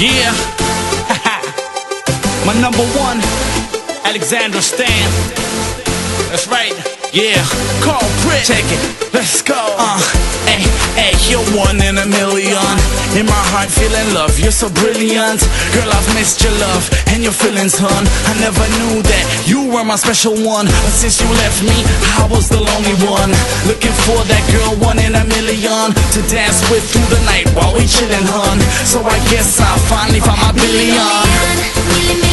Yeah. My number one, Alexander Stan. That's right. Yeah. Carl Pritt. Check it. Let's go. Hey, hey, you're one in a million. In my heart, feeling love. You're so brilliant. Girl, I've missed your love and your feelings, hun. I never knew that you were my special one. But since you left me, I was the lonely one. Looking for that girl, one in a million, to dance with through the night while we chillin', hun. So I guess I finally found my billion.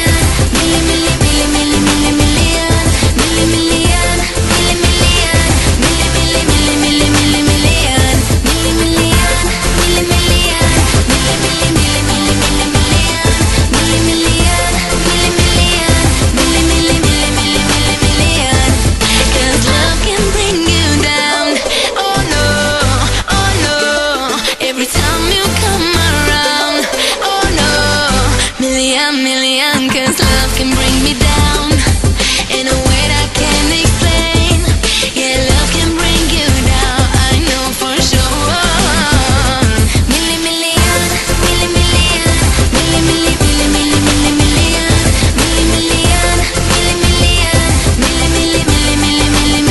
Million, cause love can bring me down in a way that I can't explain. Yeah, love can bring you down, I know for sure. Million, million, million, million, million, million, million, million, million, million, million, million, million, million, million, million,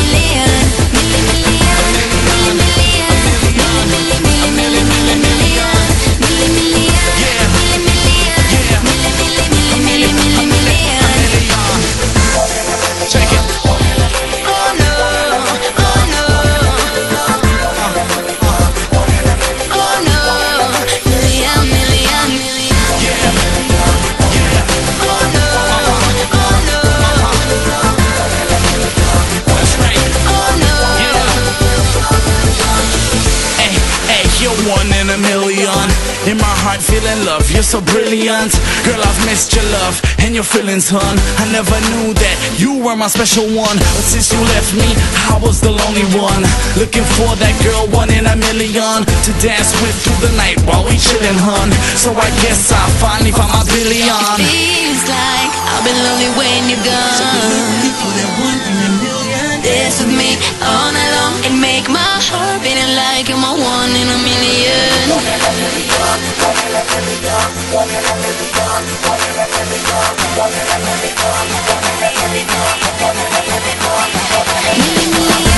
One in a million. In my heart, feeling love. You're so brilliant. Girl, I've missed your love and your feelings, hun. I never knew that you were my special one. But since you left me, I was the lonely one. Looking for that girl, one in a million, to dance with through the night while we chillin', hun. So I guess I finally found my billion. It feels like I've been lonely when you're gone. So for that one in a million, dance with me all night long and make my heart beating like you're my one in a million.